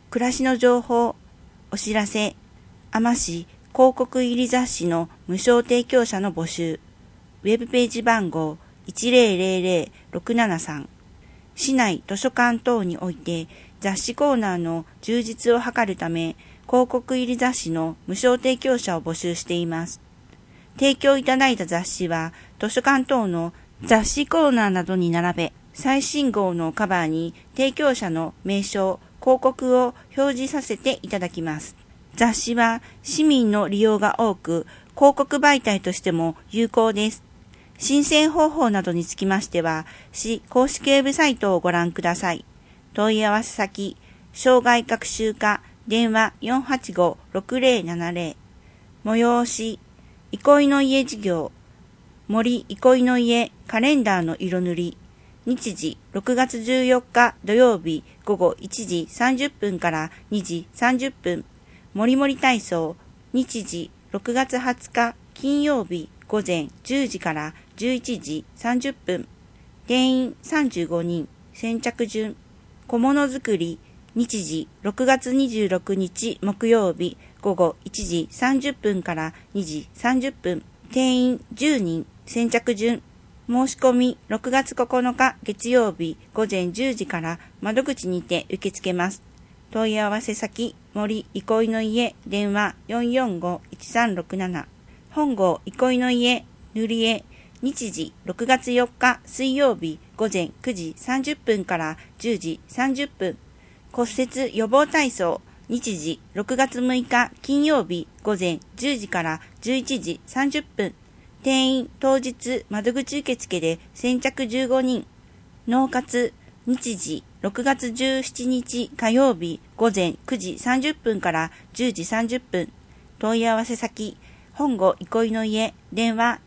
暮らしの情報、お知らせ、海士広告入り雑誌の無償提供者の募集、ウェブページ番号1000673、市内図書館等において雑誌コーナーの充実を図るため、広告入り雑誌の無償提供者を募集しています。提供いただいた雑誌は図書館等の雑誌コーナーなどに並べ、最新号のカバーに提供者の名称、広告を表示させていただきます。雑誌は市民の利用が多く、広告媒体としても有効です。申請方法などにつきましては、市公式ウェブサイトをご覧ください。問い合わせ先、障害学習課、電話485-6070。催し、憩いの家事業、森憩いの家カレンダーの色塗り。日時6月14日土曜日午後1時30分から2時30分。もりもり体操。日時6月20日金曜日午前10時から11時30分。定員35人。先着順。小物作り。日時6月26日木曜日午後1時30分から2時30分。定員10人。先着順。申し込み6月9日月曜日午前10時から窓口にて受け付けます。問い合わせ先、森憩いの家、電話445-1367。本郷憩いの家、塗り絵。日時6月4日水曜日午前9時30分から10時30分。骨折予防体操。日時6月6日金曜日午前10時から11時30分。定員当日窓口受付で先着15人。脳活。日時6月17日火曜日午前9時30分から10時30分。問い合わせ先、本郷憩いの家、電話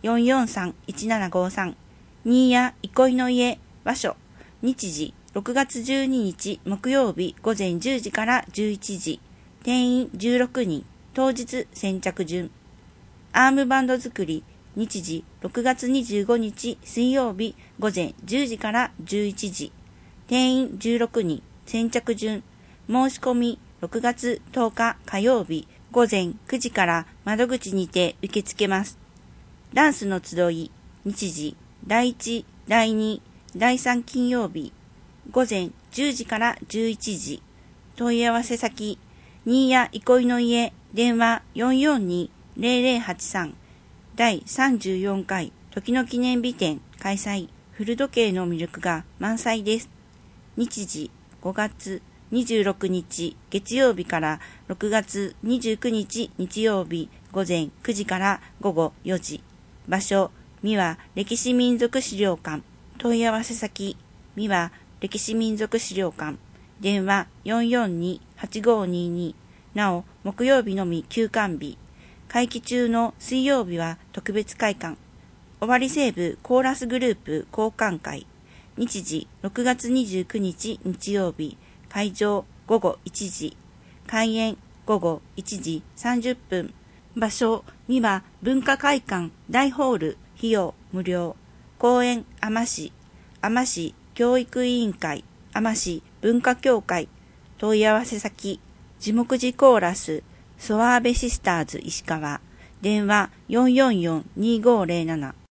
443-1753。新谷憩いの家、場所。日時6月12日木曜日午前10時から11時。定員16人。当日先着順。アームバンド作り。日時6月25日水曜日午前10時から11時。定員16人。先着順。申し込み6月10日火曜日午前9時から窓口にて受け付けます。ダンスの集い。日時第1、第2、第3金曜日午前10時から11時。問い合わせ先、新谷憩いの家、電話442-0083。第34回時の記念日展開催。古時計の魅力が満載です。日時5月26日月曜日から6月29日日曜日午前9時から午後4時。場所、三輪歴史民族資料館。問い合わせ先、三輪歴史民族資料館。電話442-8522。なお、木曜日のみ休館日。会期中の水曜日は特別会館。尾張西部コーラスグループ交換会。日時6月29日日曜日。会場午後1時。開演午後1時30分。場所三輪文化会館大ホール。費用無料。公演海士教育委員会海士文化協会。問い合わせ先、地木寺コーラスソワーベシスターズ石川。電話444-2507。